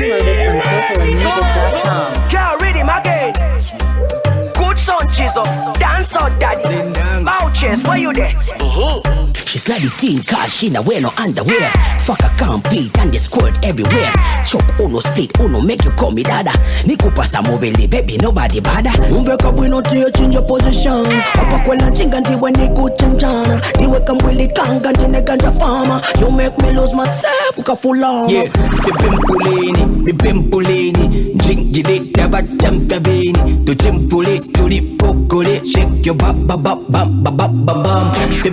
Downloaded from SoulfulAndMusic.com. Girl, rhythm again. Good son, chisel. Dance out, daddy. Vouchers, where you there? She slide the teen cause she na wear no underwear. Fuck a complete and the squirt everywhere. Choke uno split uno make you call me dada. Nikupa sa moveli baby nobody bada. Umveka bwino tiyo change your position. Hapa kwela chinga ndiwe nikuchanjana. Niweka mwili kanga ndine ganja farmer. You make me lose myself ukafula. Yeah, the pimpulini Drink taba temptabini. To tempuli tuli fokuli. Shake your bam bam bam bam bam bam. The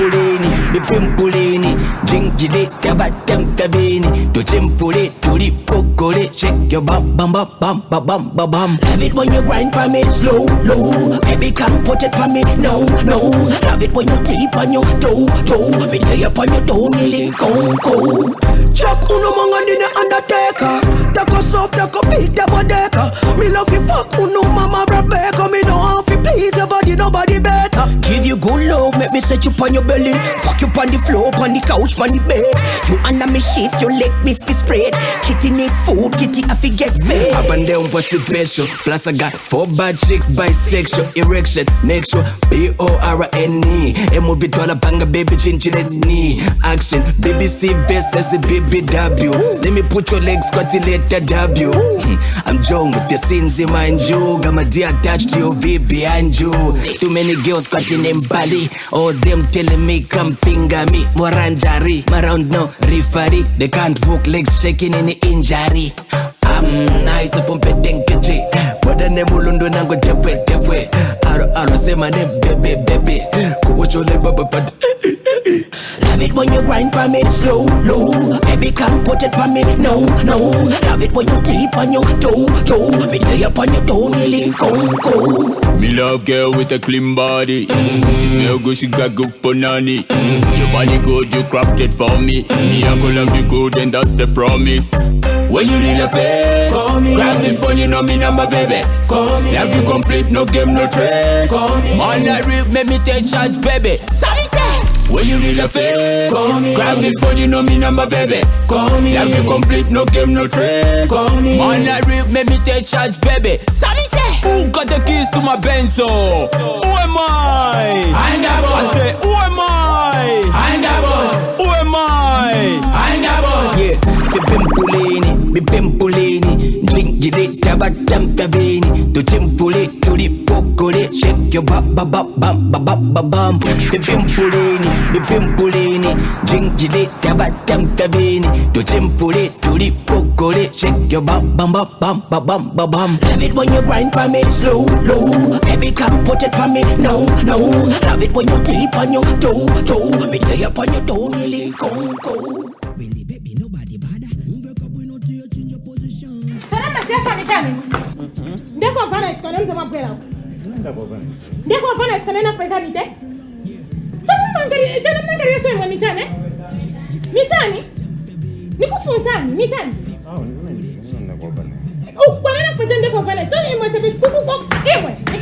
pimpulini Drink taba temptabini. To tempuli tuli fokuli. Shake your bam bam bam bam bam bam bam. Love it when you grind for me slow, low. Baby can't put it for me, no, no. Love it when you deep on your toe. Me lay up on your toe, nearly go. Chuck uno manga nine undertaker. Take us off, take a big double decker. Me love you fuck uno mama Rebecca. Me know how to please your body, nobody better. Give you good love, make me set you on your belly. Fuck you on the floor, on the couch, on the bed. You under me sheets, you lick me fi spread. Kitty need food, kitty I fi get fed. Up and down for the special. Plus I got 4 bad chicks, bisexual, erection, next show, B-O-R-N-E. M-O-V twala banga baby chinchinetni. Action, BBC best as a BBW. Let me put your legs squatty letter W. I'm John with the sins in mind you. Got my dear attached to your V behind you. Too many girls squatting in Bali. All them telling me come finger me. Moranjari, my round no referee. They can't walk, legs shaking in the injury. I'm nice up on pedenkeji. But I never lundo nango dewe. Aro say my name baby. Kuwacho le baba but. Love it when you grind for me slow, low. Baby can't put it for me, no. Love it when you deep on your toe. Me lay up on your toe, nearly go. Me love girl with a clean body. She smell good, she got good punani. Your body good, you cropped it for me. Me I go love you good and that's the promise. When you need a face, grab the phone, you know me now my baby. Love you complete, no game, no trade. Man that rip, make me take charge, baby. Sorry, say. When you need a face, grab the phone, you know me now my baby. Love you complete, no game, no trade. Man that rip, make me take charge, baby. Sorry, say. Who got the keys to my Benzo? Who am I? I'm the boss. I say, who am I? I'm the boss. Who am I? I'm the boss. Yeah, the pimpulini Drink taba temptabini. To tempuli tuli fokuli. Shake your bam bam bam bam bam bam. The pimpulini Drink taba temptabini. To tempuli tuli fokuli. Shake your bam bam bam bam bam bam. Love it when you grind for me slow, low. Baby can't put it for me, no. Love it when you deep on your toe. Me lay up on your toe, nearly go. Really baby nobody bada. Umveka bwino tiyo change your position. Sarama siasa ni chame. Ndeko mfana itikone mzema mpwela uka. Ndeko mfana itikone na pesa nite. Chana mangari yeso imwa ni chame. Ni chani? Nikufunzani, ni chani? Kwa nena pesa ndeko mfana. So imwa sebi skuku kok. Imwe.